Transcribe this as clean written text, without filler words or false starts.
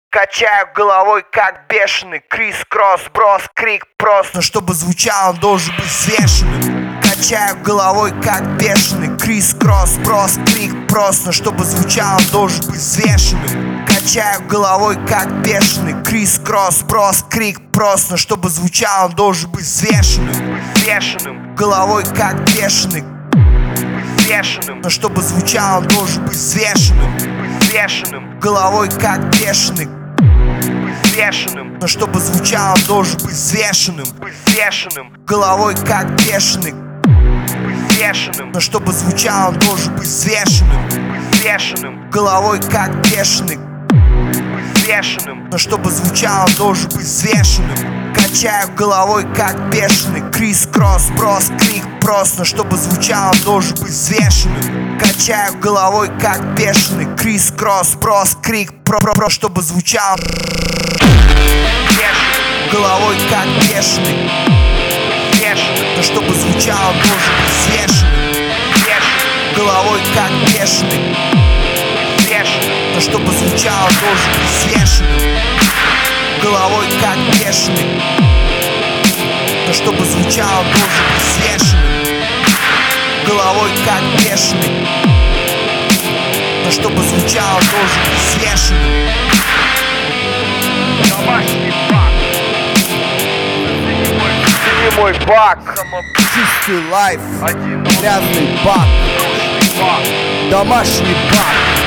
Качаю головой как бешеный, крис-кросс, брос, крик просто. Но чтобы звучал, он должен быть взвешенным. Качаю головой как бешеный, крис-кросс, брос, крик просто. Но чтобы звучал, он должен быть взвешенным. Качаю головой как бешеный, крис-кросс, брос, крик просто. Но чтобы звучал, он должен быть взвешенным. Взвешенным. Головой как бешеный. Взвешенным. Но чтобы звучал, он должен быть взвешенным. Взвешенным. Головой как бешеный. Взвешенным. Но чтобы звучал, он должен быть взвешенным. Взвешенным. Головой как бешеный. Взвешенным. Но чтобы звучал, он должен быть взвешенным. Взвешенным. Головой как бешеный. Взвешенным. Но чтобы звучал, он должен быть взвешенным. Качаю головой как бешеный, крис-кросс, брос, крик просто. Но чтобы звучал, он должен быть взвешенным. Качаю головой как бешеный, крис-кросс, брос, крик про, чтобы звучал. Головой как бешеный. Но чтобы звучал, он должен быть взвешенным. Головой как бешеный. Но чтобы звучал, он должен быть взвешенным. Головой как бешеный. Но чтобы звучал, он должен быть взвешенным. Головой как бешеный. Но чтобы звучал, он должен быть взвешенным. Домашний бак. Ты не мой бак. Чистый лайф, Один грязный бак, домашний бак.